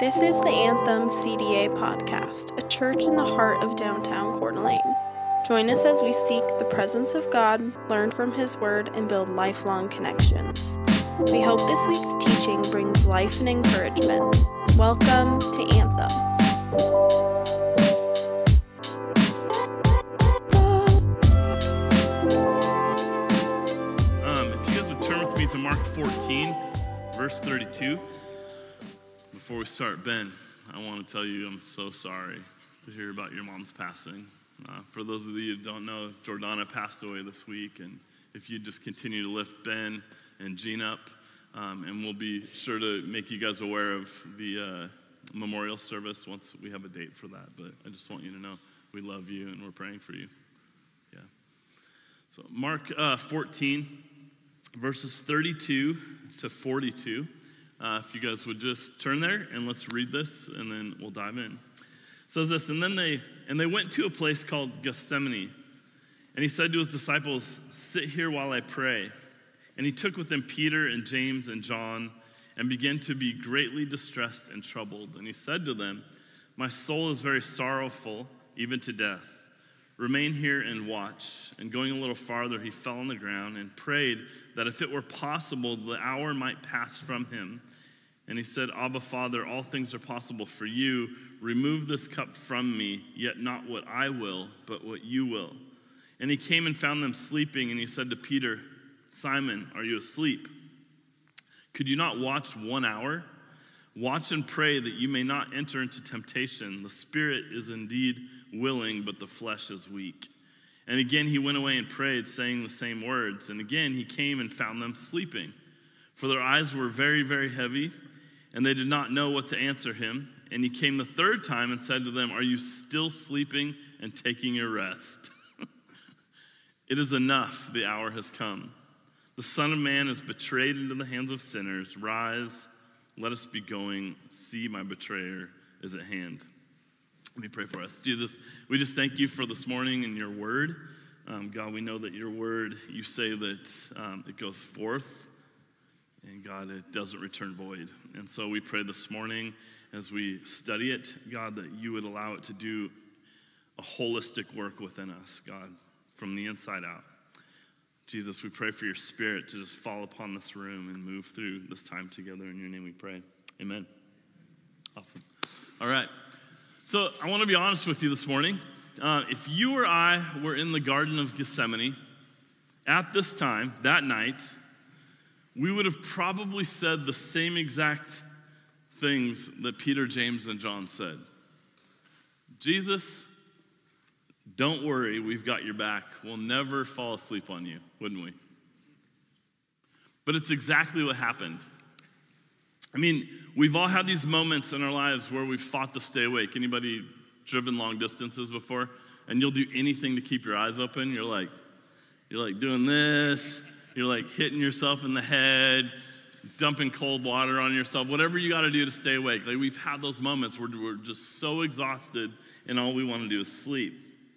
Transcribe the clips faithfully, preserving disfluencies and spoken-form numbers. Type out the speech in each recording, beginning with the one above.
This is the Anthem C D A podcast, a church in the heart of downtown Coeur d'Alene. Join us as we seek the presence of God, learn from His Word, and build lifelong connections. We hope this week's teaching brings life and encouragement. Welcome to Anthem. Um, if you guys would turn with me to Mark fourteen, verse thirty-two. Before we start, Ben, I want to tell you I'm so sorry to hear about your mom's passing. Uh, for those of you who don't know, Jordana passed away this week, and if you just continue to lift Ben and Jean up, um, and we'll be sure to make you guys aware of the uh, memorial service once we have a date for that. But I just want you to know we love you and we're praying for you. Yeah. So Mark uh, fourteen, verses thirty-two to forty-two. Uh, if you guys would just turn there and let's read this, and then we'll dive in. It says this, and then they and they went to a place called Gethsemane, and he said to his disciples, "Sit here while I pray." And he took with him Peter and James and John, and began to be greatly distressed and troubled. And he said to them, "My soul is very sorrowful, even to death. Remain here and watch." And going a little farther, he fell on the ground and prayed that if it were possible, the hour might pass from him. And he said, "Abba, Father, all things are possible for you. Remove this cup from me, yet not what I will, but what you will." And he came and found them sleeping, and he said to Peter, "Simon, are you asleep? Could you not watch one hour? Watch and pray that you may not enter into temptation. The spirit is indeed willing, but the flesh is weak." And again he went away and prayed, saying the same words. And again he came and found them sleeping, for their eyes were very, very heavy, and they did not know what to answer him. And he came the third time and said to them, "Are you still sleeping and taking your rest? It is enough, the hour has come. The Son of Man is betrayed into the hands of sinners. Rise, let us be going. See, my betrayer is at hand." Let me pray for us. Jesus, we just thank you for this morning and your word. Um, God, we know that your word, you say that um, it goes forth, and God, it doesn't return void. And so we pray this morning as we study it, God, that you would allow it to do a holistic work within us, God, from the inside out. Jesus, we pray for your spirit to just fall upon this room and move through this time together. In your name we pray. Amen. Awesome. All right. So I want to be honest with you this morning. Uh, if you or I were in the Garden of Gethsemane at this time, that night, we would have probably said the same exact things that Peter, James, and John said. "Jesus, don't worry, we've got your back. We'll never fall asleep on you," wouldn't we? But it's exactly what happened. I mean, we've all had these moments in our lives where we've fought to stay awake. Anybody driven long distances before? And you'll do anything to keep your eyes open. You're like, you're like doing this. You're like hitting yourself in the head, dumping cold water on yourself, whatever you got to do to stay awake. Like, we've had those moments where we're just so exhausted and all we want to do is sleep.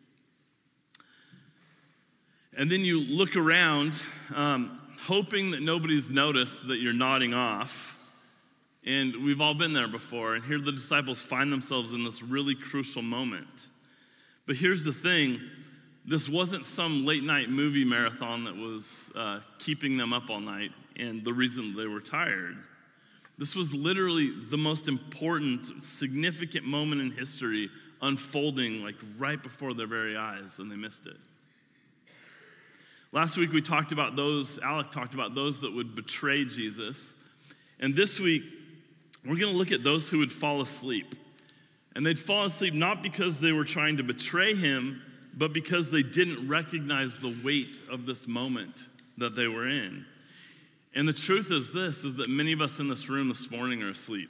And then you look around, um, hoping that nobody's noticed that you're nodding off. And we've all been there before. And here the disciples find themselves in this really crucial moment. But here's the thing. This wasn't some late night movie marathon that was uh, keeping them up all night and the reason they were tired. This was literally the most important, significant moment in history unfolding like right before their very eyes, and they missed it. Last week we talked about those, Alec talked about those that would betray Jesus. And this week, we're going to look at those who would fall asleep. And they'd fall asleep not because they were trying to betray him, but because they didn't recognize the weight of this moment that they were in. And the truth is this, is that many of us in this room this morning are asleep.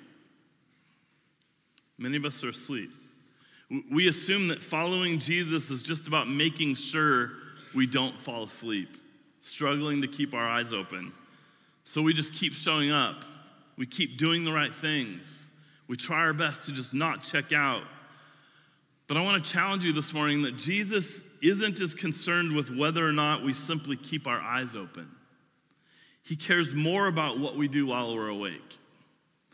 Many of us are asleep. We assume that following Jesus is just about making sure we don't fall asleep, struggling to keep our eyes open. So we just keep showing up. We keep doing the right things. We try our best to just not check out. But I want to challenge you this morning that Jesus isn't as concerned with whether or not we simply keep our eyes open. He cares more about what we do while we're awake.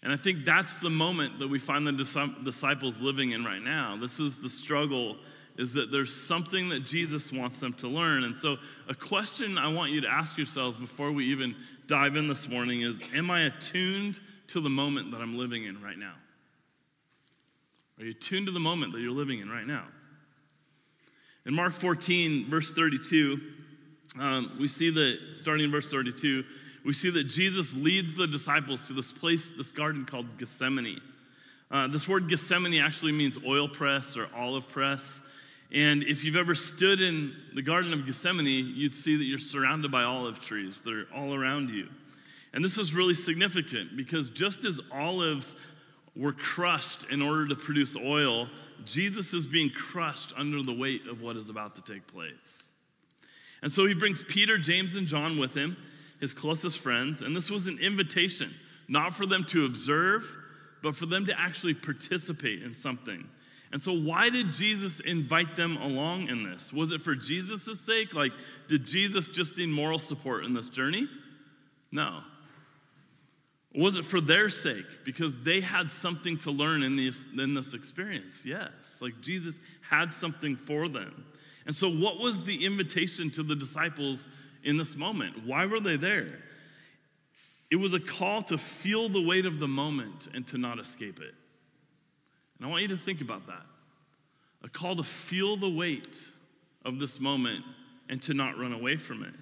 And I think that's the moment that we find the disciples living in right now. This is the struggle, is that there's something that Jesus wants them to learn. And so a question I want you to ask yourselves before we even dive in this morning is, am I attuned to the moment that I'm living in right now? Are you attuned to the moment that you're living in right now? In Mark fourteen, verse thirty-two, um, we see that, starting in verse thirty-two, we see that Jesus leads the disciples to this place, this garden called Gethsemane. Uh, this word Gethsemane actually means oil press or olive press. And if you've ever stood in the Garden of Gethsemane, you'd see that you're surrounded by olive trees. They're all around you. And this is really significant because just as olives were crushed in order to produce oil, Jesus is being crushed under the weight of what is about to take place. And so he brings Peter, James, and John with him, his closest friends, and this was an invitation, not for them to observe, but for them to actually participate in something. And so why did Jesus invite them along in this? Was it for Jesus' sake? Like, did Jesus just need moral support in this journey? No. Was it for their sake? Because they had something to learn in this, in this experience. Yes. Like, Jesus had something for them. And so what was the invitation to the disciples in this moment? Why were they there? It was a call to feel the weight of the moment and to not escape it. And I want you to think about that. A call to feel the weight of this moment and to not run away from it.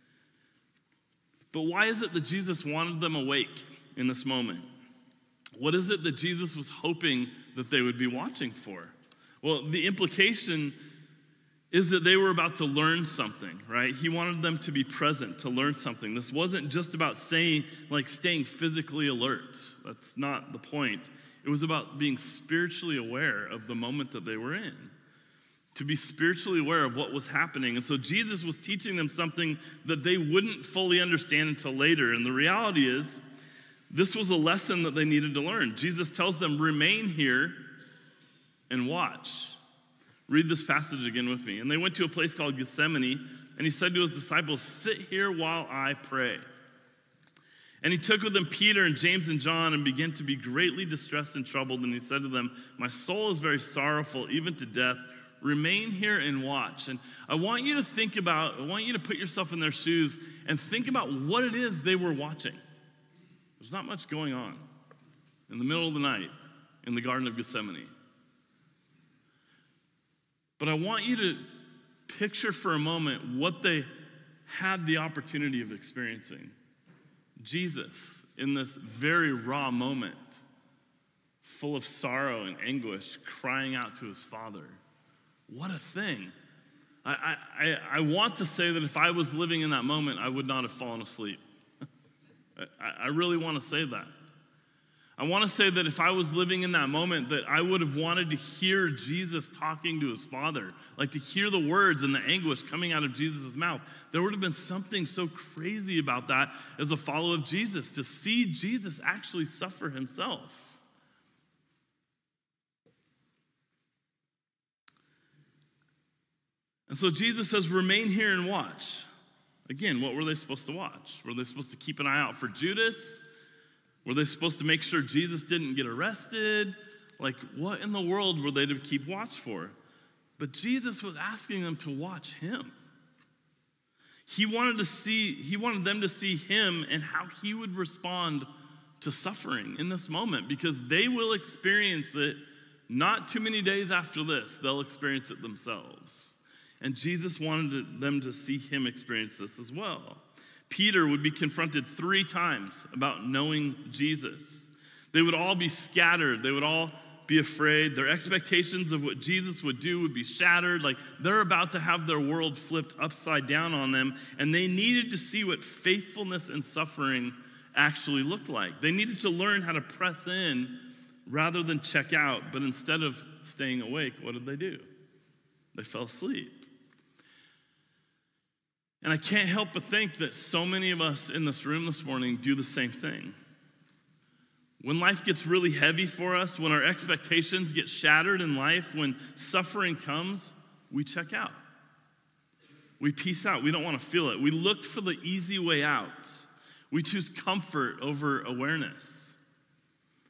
But why is it that Jesus wanted them awake in this moment? What is it that Jesus was hoping that they would be watching for? Well, the implication is that they were about to learn something, right? He wanted them to be present, to learn something. This wasn't just about saying, like staying physically alert. That's not the point. It was about being spiritually aware of the moment that they were in, to be spiritually aware of what was happening. And so Jesus was teaching them something that they wouldn't fully understand until later. And the reality is, this was a lesson that they needed to learn. Jesus tells them, remain here and watch. Read this passage again with me. And they went to a place called Gethsemane, and he said to his disciples, sit here while I pray. And he took with him Peter and James and John and began to be greatly distressed and troubled. And he said to them, my soul is very sorrowful, even to death. Remain here and watch. And I want you to think about, I want you to put yourself in their shoes and think about what it is they were watching. There's not much going on in the middle of the night in the Garden of Gethsemane. But I want you to picture for a moment what they had the opportunity of experiencing. Jesus, in this very raw moment, full of sorrow and anguish, crying out to his Father. What a thing. I, I, I want to say that if I was living in that moment, I would not have fallen asleep. I, I really want to say that. I want to say that if I was living in that moment, that I would have wanted to hear Jesus talking to his Father, like to hear the words and the anguish coming out of Jesus' mouth. There would have been something so crazy about that as a follower of Jesus, to see Jesus actually suffer himself. And so Jesus says, remain here and watch. Again, what were they supposed to watch? Were they supposed to keep an eye out for Judas? Were they supposed to make sure Jesus didn't get arrested? Like, what in the world were they to keep watch for? But Jesus was asking them to watch him. He wanted to see, he wanted them to see him and how he would respond to suffering in this moment, because they will experience it not too many days after this. They'll experience it themselves. And Jesus wanted them to see him experience this as well. Peter would be confronted three times about knowing Jesus. They would all be scattered. They would all be afraid. Their expectations of what Jesus would do would be shattered. Like, they're about to have their world flipped upside down on them, and they needed to see what faithfulness and suffering actually looked like. They needed to learn how to press in rather than check out. But instead of staying awake, what did they do? They fell asleep. And I can't help but think that so many of us in this room this morning do the same thing. When life gets really heavy for us, when our expectations get shattered in life, when suffering comes, we check out. We peace out. We don't want to feel it. We look for the easy way out. We choose comfort over awareness.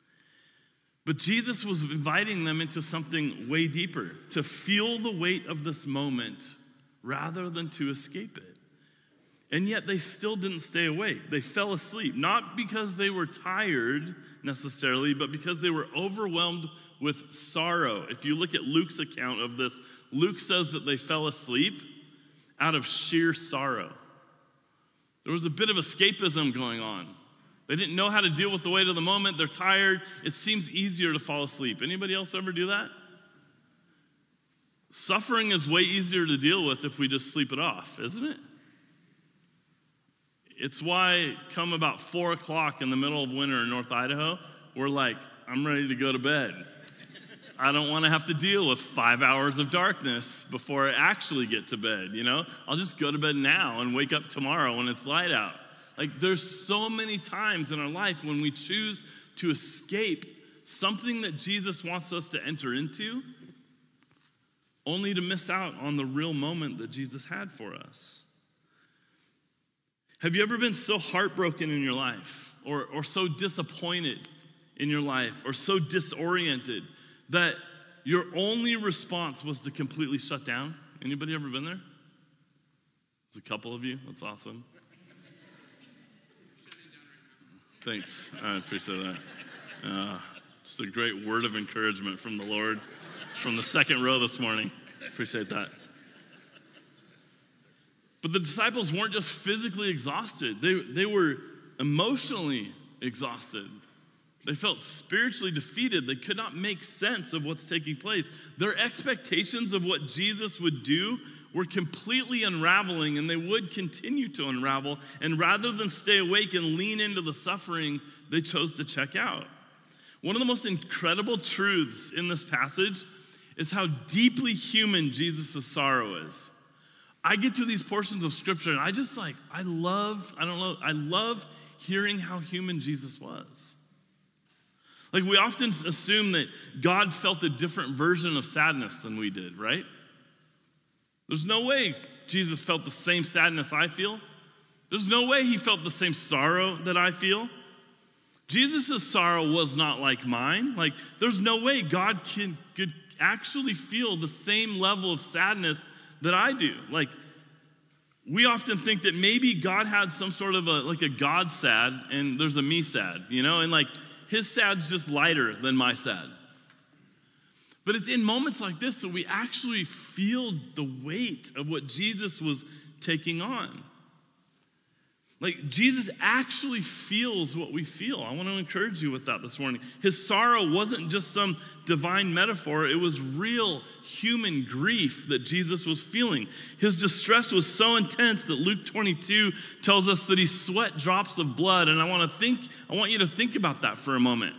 But Jesus was inviting them into something way deeper, to feel the weight of this moment rather than to escape it. And yet they still didn't stay awake. They fell asleep, not because they were tired necessarily, but because they were overwhelmed with sorrow. If you look at Luke's account of this, Luke says that they fell asleep out of sheer sorrow. There was a bit of escapism going on. They didn't know how to deal with the weight of the moment. They're tired. It seems easier to fall asleep. Anybody else ever do that? Suffering is way easier to deal with if we just sleep it off, isn't it? It's why come about four o'clock in the middle of winter in North Idaho, we're like, I'm ready to go to bed. I don't want to have to deal with five hours of darkness before I actually get to bed, you know? I'll just go to bed now and wake up tomorrow when it's light out. Like, there's so many times in our life when we choose to escape something that Jesus wants us to enter into, only to miss out on the real moment that Jesus had for us. Have you ever been so heartbroken in your life, or, or so disappointed in your life, or so disoriented that your only response was to completely shut down? Anybody ever been there? There's a couple of you. That's awesome. Thanks. I appreciate that. Uh, just a great word of encouragement from the Lord from the second row this morning. Appreciate that. But the disciples weren't just physically exhausted. They, they were emotionally exhausted. They felt spiritually defeated. They could not make sense of what's taking place. Their expectations of what Jesus would do were completely unraveling, and they would continue to unravel. And rather than stay awake and lean into the suffering, they chose to check out. One of the most incredible truths in this passage is how deeply human Jesus' sorrow is. I get to these portions of scripture and I just like, I love, I don't know, I love hearing how human Jesus was. Like, we often assume that God felt a different version of sadness than we did, right? There's no way Jesus felt the same sadness I feel. There's no way he felt the same sorrow that I feel. Jesus' sorrow was not like mine. Like, there's no way God can, could actually feel the same level of sadness that I do. Like, we often think that maybe God had some sort of a, like a God sad and there's a me sad, you know? And like, his sad's just lighter than my sad. But it's in moments like this that we actually feel the weight of what Jesus was taking on. Like, Jesus actually feels what we feel. I want to encourage you with that this morning. His sorrow wasn't just some divine metaphor. It was real human grief that Jesus was feeling. His distress was so intense that Luke twenty-two tells us that he sweat drops of blood. And I want to think, I want you to think about that for a moment.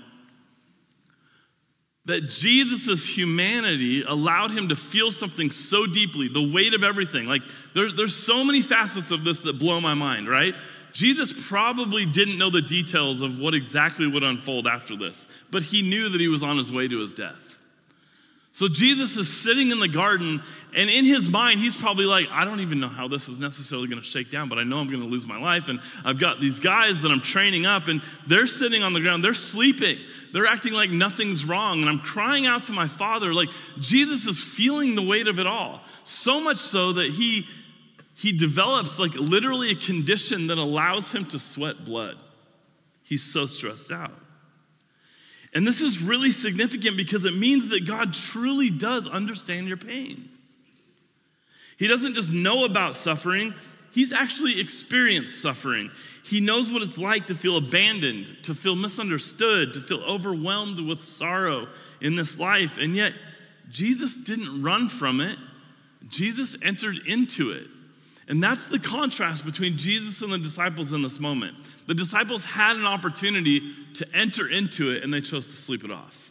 That Jesus' humanity allowed him to feel something so deeply, the weight of everything. Like, there, there's so many facets of this that blow my mind, right? Jesus probably didn't know the details of what exactly would unfold after this, but he knew that he was on his way to his death. So Jesus is sitting in the garden, and in his mind, he's probably like, I don't even know how this is necessarily going to shake down, but I know I'm going to lose my life, and I've got these guys that I'm training up, and they're sitting on the ground, they're sleeping, they're acting like nothing's wrong, and I'm crying out to my Father. Like, Jesus is feeling the weight of it all, so much so that he, he develops like literally a condition that allows him to sweat blood. He's so stressed out. And this is really significant because it means that God truly does understand your pain. He doesn't just know about suffering, he's actually experienced suffering. He knows what it's like to feel abandoned, to feel misunderstood, to feel overwhelmed with sorrow in this life. And yet, Jesus didn't run from it. Jesus entered into it. And that's the contrast between Jesus and the disciples in this moment. The disciples had an opportunity to enter into it, and they chose to sleep it off.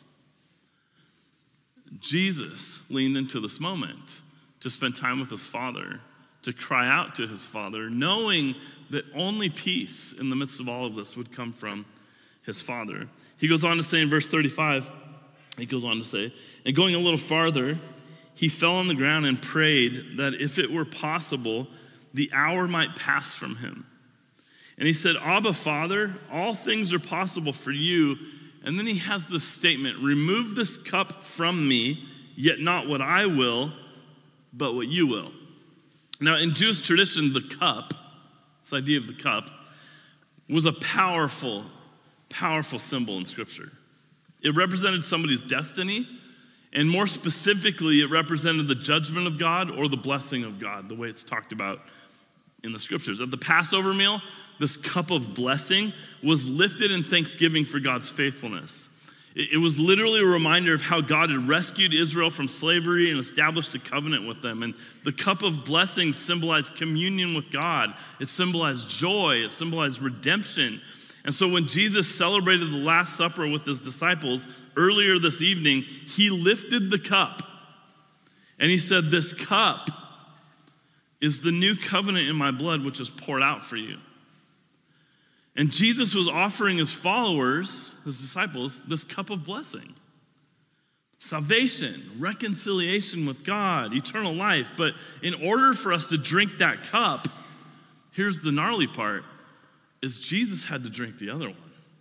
Jesus leaned into this moment to spend time with his Father, to cry out to his Father, knowing that only peace in the midst of all of this would come from his Father. He goes on to say in verse thirty-five, he goes on to say, and going a little farther, he fell on the ground and prayed that if it were possible, the hour might pass from him. And he said, Abba, Father, all things are possible for you. And then he has this statement, remove this cup from me, yet not what I will, but what you will. Now, in Jewish tradition, the cup, this idea of the cup, was a powerful, powerful symbol in Scripture. It represented somebody's destiny, and more specifically, it represented the judgment of God or the blessing of God, the way it's talked about in the Scriptures. At the Passover meal, this cup of blessing was lifted in thanksgiving for God's faithfulness. It was literally a reminder of how God had rescued Israel from slavery and established a covenant with them. And the cup of blessing symbolized communion with God. It symbolized joy. It symbolized redemption. And so when Jesus celebrated the Last Supper with his disciples earlier this evening, he lifted the cup and he said, this cup is the new covenant in my blood, which is poured out for you. And Jesus was offering his followers, his disciples, this cup of blessing. Salvation, reconciliation with God, eternal life. But in order for us to drink that cup, here's the gnarly part, is Jesus had to drink the other one.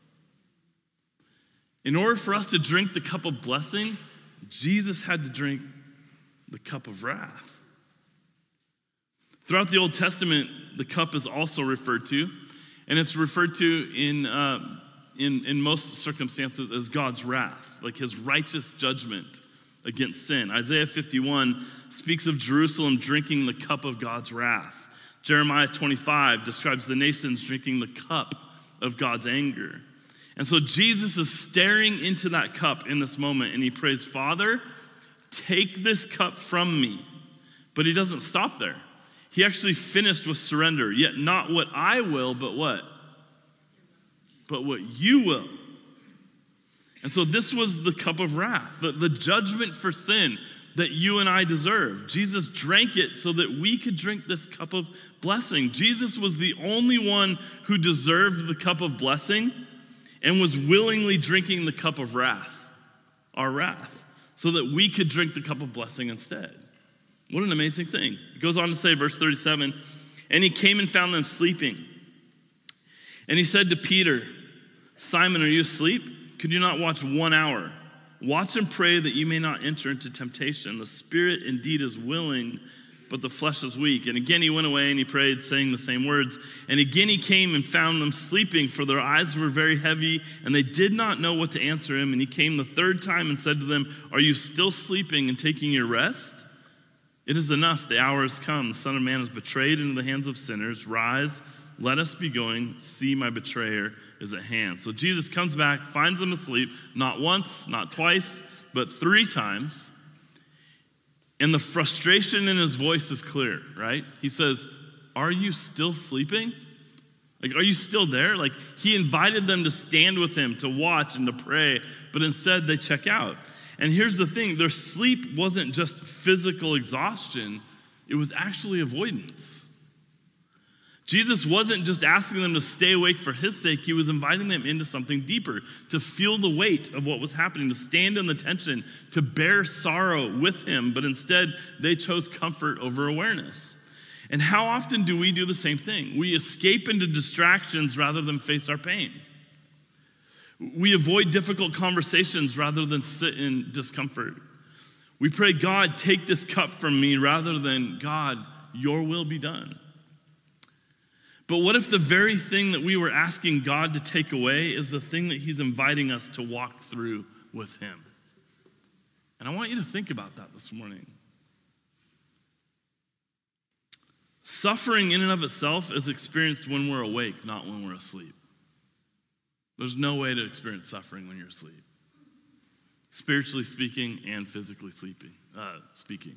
In order for us to drink the cup of blessing, Jesus had to drink the cup of wrath. Throughout the Old Testament, the cup is also referred to, and it's referred to in, uh, in, in most circumstances as God's wrath, like his righteous judgment against sin. Isaiah fifty-one speaks of Jerusalem drinking the cup of God's wrath. Jeremiah twenty-five describes the nations drinking the cup of God's anger. And so Jesus is staring into that cup in this moment, and he prays, Father, take this cup from me. But he doesn't stop there. He actually finished with surrender, yet not what I will, but what? But what you will. And so this was the cup of wrath, the, the judgment for sin that you and I deserve. Jesus drank it so that we could drink this cup of blessing. Jesus was the only one who deserved the cup of blessing and was willingly drinking the cup of wrath, our wrath, so that we could drink the cup of blessing instead. What an amazing thing. It goes on to say, verse thirty-seven, and he came and found them sleeping. And he said to Peter, Simon, are you asleep? Could you not watch one hour? Watch and pray that you may not enter into temptation. The spirit indeed is willing, but the flesh is weak. And again he went away and he prayed, saying the same words. And again he came and found them sleeping, for their eyes were very heavy, and they did not know what to answer him. And he came the third time and said to them, are you still sleeping and taking your rest? It is enough, the hour has come. The Son of Man is betrayed into the hands of sinners. Rise, let us be going. See, my betrayer is at hand. So Jesus comes back, finds them asleep, not once, not twice, but three times. And the frustration in his voice is clear, right? He says, are you still sleeping? Like, are you still there? Like, he invited them to stand with him, to watch and to pray, but instead they check out. And here's the thing, their sleep wasn't just physical exhaustion, it was actually avoidance. Jesus wasn't just asking them to stay awake for his sake, he was inviting them into something deeper, to feel the weight of what was happening, to stand in the tension, to bear sorrow with him, but instead they chose comfort over awareness. And how often do we do the same thing? We escape into distractions rather than face our pain. We avoid difficult conversations rather than sit in discomfort. We pray, God, take this cup from me, rather than, God, your will be done. But what if the very thing that we were asking God to take away is the thing that he's inviting us to walk through with him? And I want you to think about that this morning. Suffering in and of itself is experienced when we're awake, not when we're asleep. There's no way to experience suffering when you're asleep, spiritually speaking and physically sleeping, uh, speaking.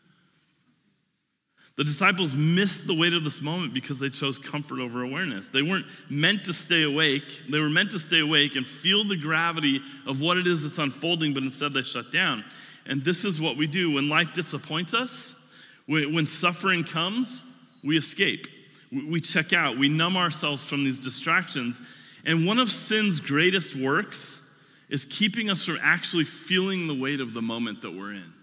The disciples missed the weight of this moment because they chose comfort over awareness. They weren't meant to stay awake. They were meant to stay awake and feel the gravity of what it is that's unfolding, but instead they shut down. And this is what we do. When life disappoints us, when suffering comes, we escape. We check out. We numb ourselves from these distractions. And one of sin's greatest works is keeping us from actually feeling the weight of the moment that we're in.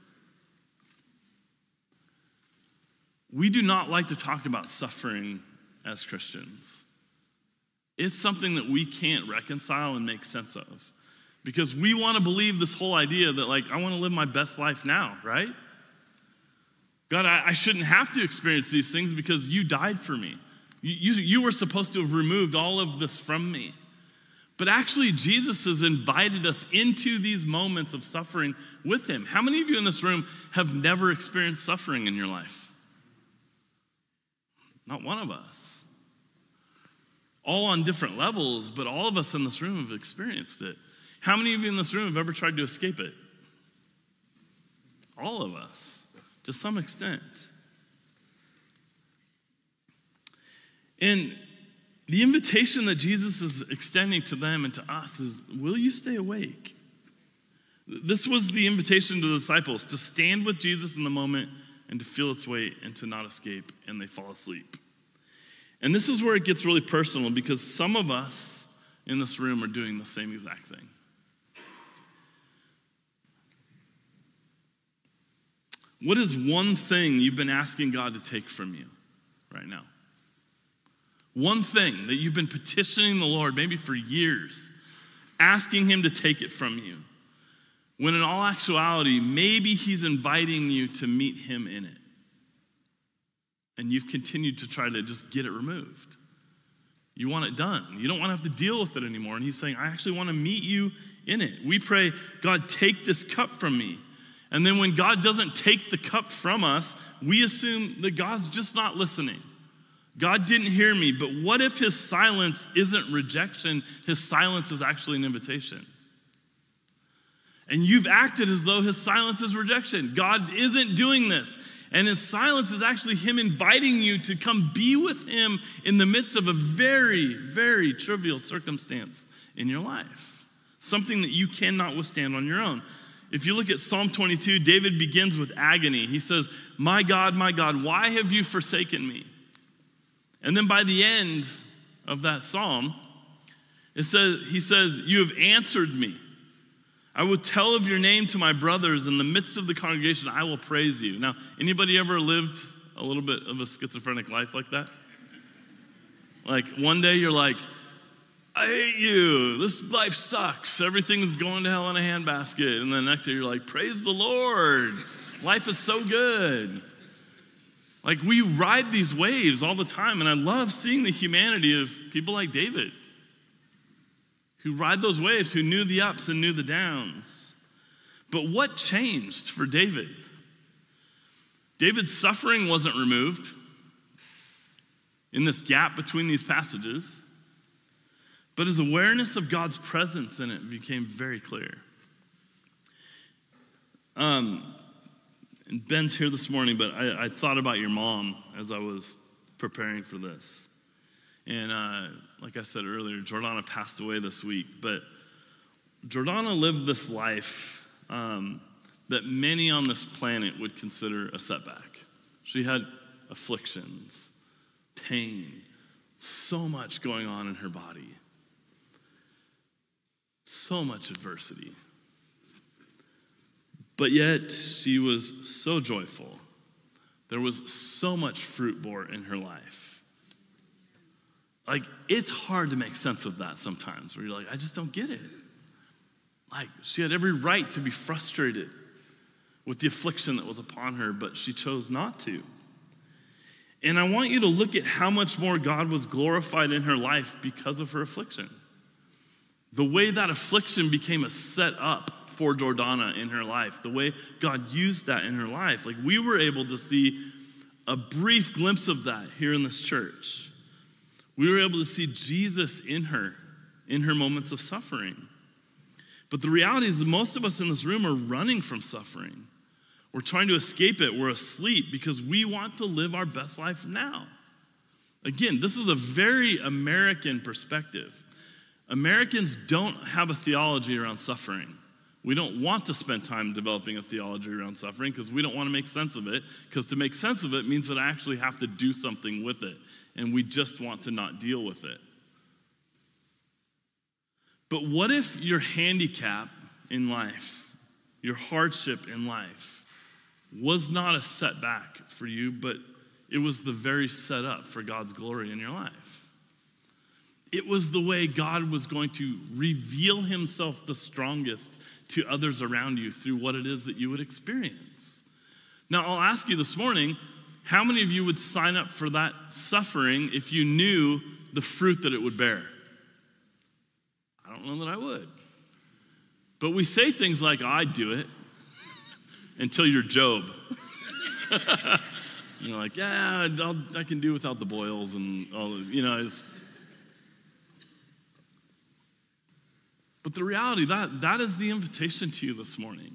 We do not like to talk about suffering as Christians. It's something that we can't reconcile and make sense of. Because we want to believe this whole idea that, like, I want to live my best life now, right? God, I, I shouldn't have to experience these things because you died for me. You, you, you were supposed to have removed all of this from me. But actually, Jesus has invited us into these moments of suffering with him. How many of you in this room have never experienced suffering in your life? Not one of us. All on different levels, but all of us in this room have experienced it. How many of you in this room have ever tried to escape it? All of us, to some extent. And the invitation that Jesus is extending to them and to us is, will you stay awake? This was the invitation to the disciples, to stand with Jesus in the moment and to feel its weight and to not escape, and they fall asleep. And this is where it gets really personal, because some of us in this room are doing the same exact thing. What is one thing you've been asking God to take from you right now? One thing that you've been petitioning the Lord, maybe for years, asking him to take it from you, when in all actuality, maybe he's inviting you to meet him in it. And you've continued to try to just get it removed. You want it done. You don't want to have to deal with it anymore. And he's saying, I actually want to meet you in it. We pray, God, take this cup from me. And then when God doesn't take the cup from us, we assume that God's just not listening. God didn't hear me, but what if his silence isn't rejection? His silence is actually an invitation. And you've acted as though his silence is rejection. God isn't doing this. And his silence is actually him inviting you to come be with him in the midst of a very, very trivial circumstance in your life. Something that you cannot withstand on your own. If you look at Psalm twenty-two, David begins with agony. He says, my God, my God, why have you forsaken me? And then by the end of that psalm, it says, he says, you have answered me. I will tell of your name to my brothers. In the midst of the congregation, I will praise you. Now, anybody ever lived a little bit of a schizophrenic life like that? Like one day you're like, I hate you. This life sucks. Everything's going to hell in a handbasket. And then the next day you're like, praise the Lord. Life is so good. Like we ride these waves all the time. And I love seeing the humanity of people like David, who ride those waves, who knew the ups and knew the downs. But what changed for David? David's suffering wasn't removed in this gap between these passages, but his awareness of God's presence in it became very clear. Um, and Ben's here this morning, but I, I thought about your mom as I was preparing for this. And uh, like I said earlier, Jordana passed away this week, but Jordana lived this life um, that many on this planet would consider a setback. She had afflictions, pain, so much going on in her body, so much adversity. But yet she was so joyful. There was so much fruit bore in her life. Like, it's hard to make sense of that sometimes, where you're like, I just don't get it. Like, she had every right to be frustrated with the affliction that was upon her, but she chose not to. And I want you to look at how much more God was glorified in her life because of her affliction. The way that affliction became a setup for Jordana in her life, the way God used that in her life. Like, we were able to see a brief glimpse of that here in this church. We were able to see Jesus in her, in her moments of suffering. But the reality is that most of us in this room are running from suffering. We're trying to escape it. We're asleep because we want to live our best life now. Again, this is a very American perspective. Americans don't have a theology around suffering. We don't want to spend time developing a theology around suffering because we don't want to make sense of it, because to make sense of it means that I actually have to do something with it, and we just want to not deal with it. But what if your handicap in life, your hardship in life, was not a setback for you, but it was the very setup for God's glory in your life? It was the way God was going to reveal himself the strongest to others around you through what it is that you would experience. Now, I'll ask you this morning, how many of you would sign up for that suffering if you knew the fruit that it would bear? I don't know that I would. But we say things like, oh, I'd do it, until you're Job. You're like, yeah, I'll, I can do without the boils and all, you know. It's, but the reality, that, that is the invitation to you this morning.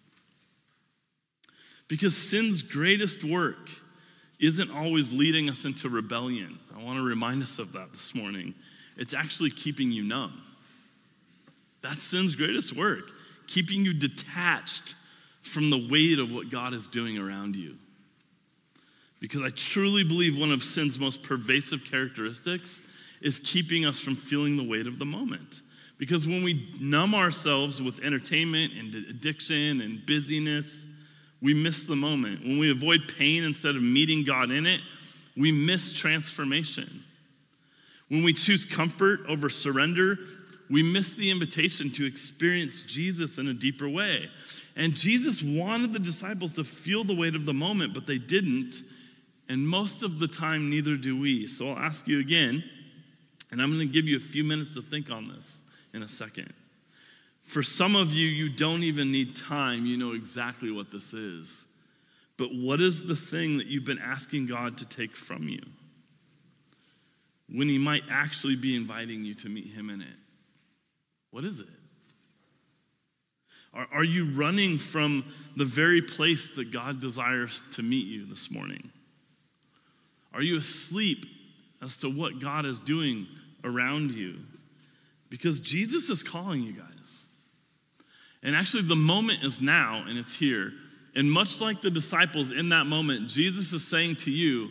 Because sin's greatest work isn't always leading us into rebellion. I want to remind us of that this morning. It's actually keeping you numb. That's sin's greatest work, keeping you detached from the weight of what God is doing around you. Because I truly believe one of sin's most pervasive characteristics is keeping us from feeling the weight of the moment. Because when we numb ourselves with entertainment and addiction and busyness, we miss the moment. When we avoid pain instead of meeting God in it, we miss transformation. When we choose comfort over surrender, we miss the invitation to experience Jesus in a deeper way. And Jesus wanted the disciples to feel the weight of the moment, but they didn't. And most of the time, neither do we. So I'll ask you again, and I'm going to give you a few minutes to think on this in a second. For some of you, you don't even need time. You know exactly what this is. But what is the thing that you've been asking God to take from you when he might actually be inviting you to meet him in it? What is it? Are, are you running from the very place that God desires to meet you this morning? Are you asleep as to what God is doing around you? Because Jesus is calling you guys. And actually the moment is now and it's here. And much like the disciples in that moment, Jesus is saying to you,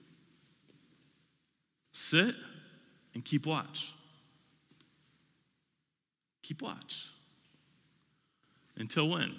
sit and keep watch. Keep watch. Until when?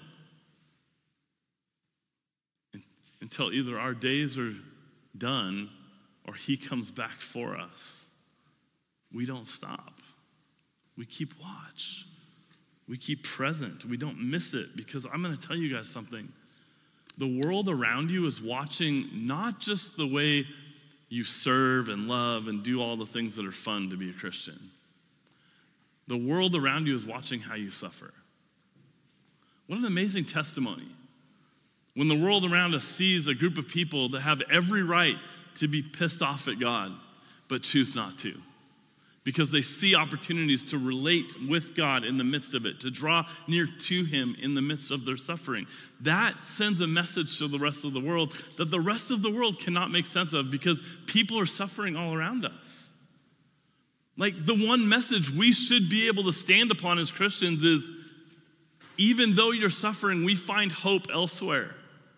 Until either our days are done or he comes back for us. We don't stop. We keep watch. We keep present. We don't miss it, because I'm going to tell you guys something. The world around you is watching not just the way you serve and love and do all the things that are fun to be a Christian. The world around you is watching how you suffer. What an amazing testimony. When the world around us sees a group of people that have every right to be pissed off at God, but choose not to. Because they see opportunities to relate with God in the midst of it, to draw near to him in the midst of their suffering. That sends a message to the rest of the world that the rest of the world cannot make sense of, because people are suffering all around us. Like, the one message we should be able to stand upon as Christians is, even though you're suffering, we find hope elsewhere.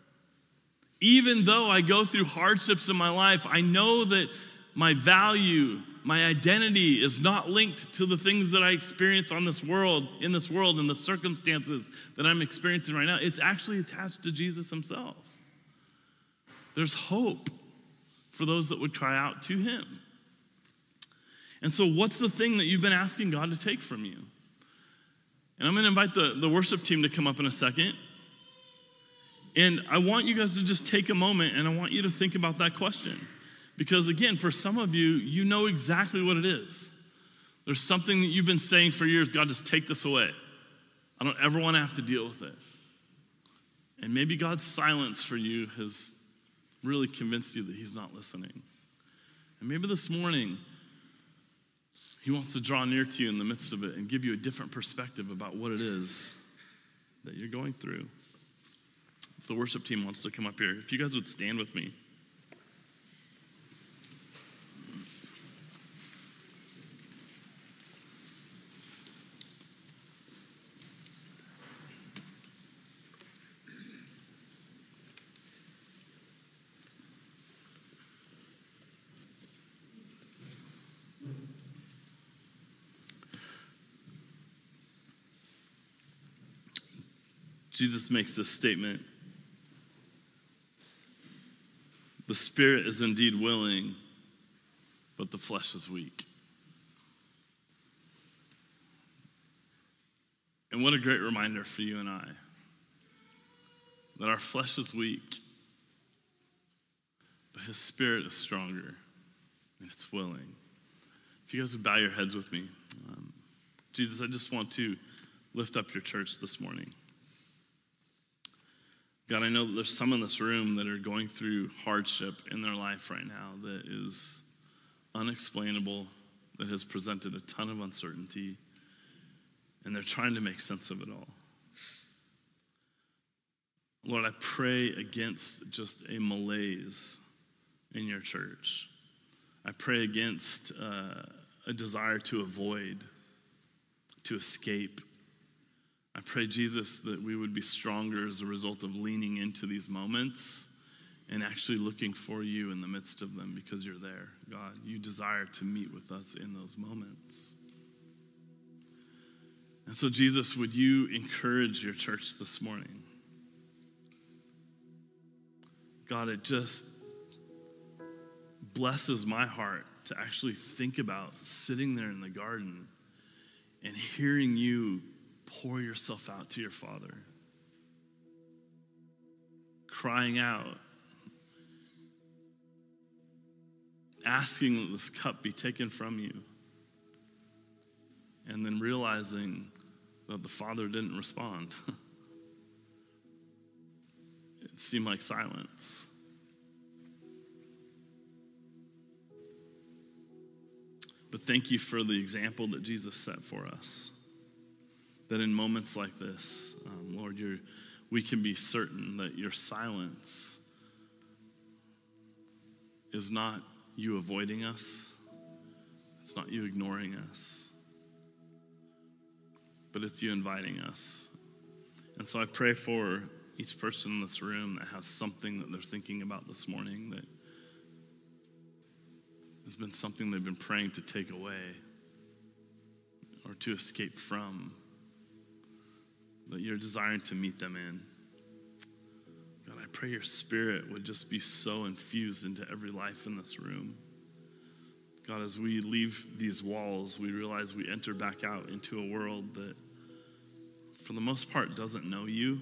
Even though I go through hardships in my life, I know that my value, my identity is not linked to the things that I experience on this world, in this world, and the circumstances that I'm experiencing right now. It's actually attached to Jesus himself. There's hope for those that would cry out to him. And so what's the thing that you've been asking God to take from you? And I'm going to invite the, the worship team to come up in a second. And I want you guys to just take a moment, and I want you to think about that question. Because again, for some of you, you know exactly what it is. There's something that you've been saying for years, God, just take this away. I don't ever want to have to deal with it. And maybe God's silence for you has really convinced you that he's not listening. And maybe this morning, he wants to draw near to you in the midst of it and give you a different perspective about what it is that you're going through. If the worship team wants to come up here, if you guys would stand with me. Jesus makes this statement. The spirit is indeed willing, but the flesh is weak. And what a great reminder for you and I that our flesh is weak, but his spirit is stronger and it's willing. If you guys would bow your heads with me. Um, Jesus, I just want to lift up your church this morning. God, I know that there's some in this room that are going through hardship in their life right now that is unexplainable, that has presented a ton of uncertainty, and they're trying to make sense of it all. Lord, I pray against just a malaise in your church. I pray against uh, a desire to avoid, to escape. I pray, Jesus, that we would be stronger as a result of leaning into these moments and actually looking for you in the midst of them because you're there, God. You desire to meet with us in those moments. And so, Jesus, would you encourage your church this morning? God, it just blesses my heart to actually think about sitting there in the garden and hearing you pour yourself out to your Father, crying out, asking that this cup be taken from you, and then realizing that the Father didn't respond. It seemed like silence. But thank you for the example that Jesus set for us. That in moments like this, um, Lord, you're, we can be certain that your silence is not you avoiding us. It's not you ignoring us. But it's you inviting us. And so I pray for each person in this room that has something that they're thinking about this morning that has been something they've been praying to take away or to escape from, that you're desiring to meet them in. God, I pray your spirit would just be so infused into every life in this room. God, as we leave these walls, we realize we enter back out into a world that, for the most part, doesn't know you.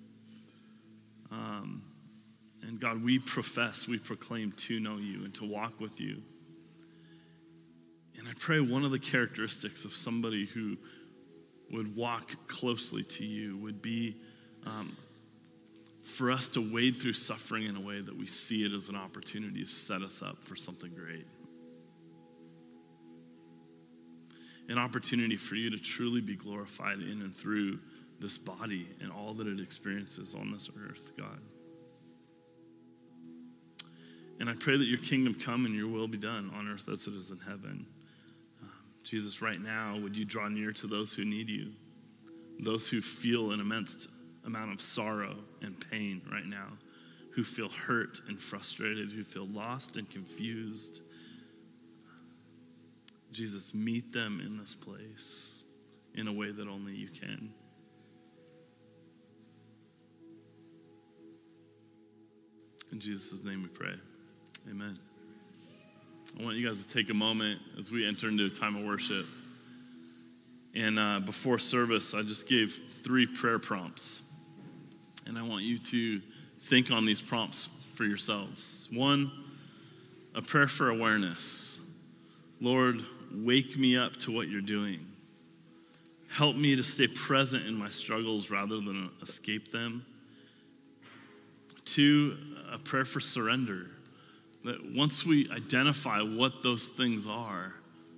Um, and God, we profess, we proclaim to know you and to walk with you. And I pray one of the characteristics of somebody who would walk closely to you would be um, for us to wade through suffering in a way that we see it as an opportunity to set us up for something great. An opportunity for you to truly be glorified in and through this body and all that it experiences on this earth, God. And I pray that your kingdom come and your will be done on earth as it is in heaven. Um, Jesus, right now, would you draw near to those who need you, those who feel an immense amount of sorrow and pain right now, who feel hurt and frustrated, who feel lost and confused. Jesus, meet them in this place in a way that only you can. In Jesus' name we pray. Amen. I want you guys to take a moment as we enter into a time of worship. And uh, before service, I just gave three prayer prompts. And I want you to think on these prompts for yourselves. One, a prayer for awareness. Lord, wake me up to what you're doing. Help me to stay present in my struggles rather than escape them. Two, a prayer for surrender. That once we identify what those things are,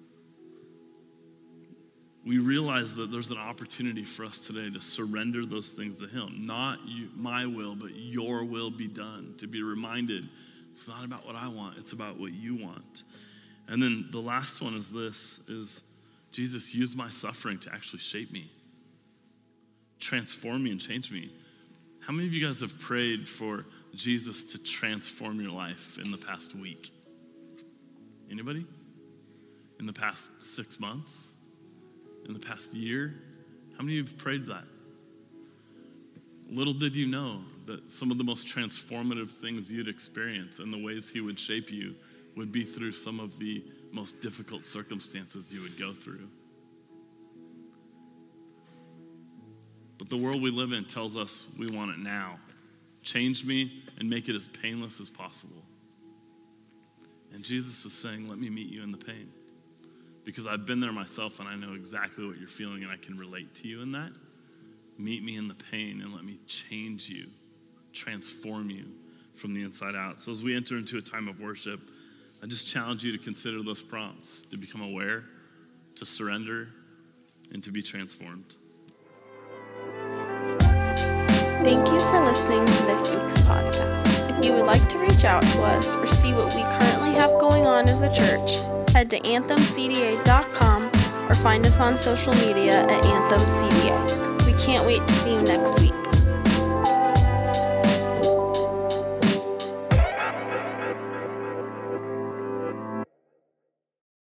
we realize that there's an opportunity for us today to surrender those things to him. Not you, my will, but your will be done. To be reminded, it's not about what I want, it's about what you want. And then the last one is this, is Jesus, use my suffering to actually shape me, transform me and change me. How many of you guys have prayed for Jesus to transform your life in the past week? Anybody? In the past six months? In the past year? How many of you have prayed that? Little did you know that some of the most transformative things you'd experience and the ways he would shape you would be through some of the most difficult circumstances you would go through. But the world we live in tells us we want it now. Change me and make it as painless as possible. And Jesus is saying, let me meet you in the pain. Because I've been there myself and I know exactly what you're feeling and I can relate to you in that. Meet me in the pain and let me change you, transform you from the inside out. So as we enter into a time of worship, I just challenge you to consider those prompts, to become aware, to surrender, and to be transformed. Thank you for listening to this week's podcast. If you would like to reach out to us or see what we currently have going on as a church, head to anthem c d a dot com or find us on social media at anthem c d a. We can't wait to see you next week.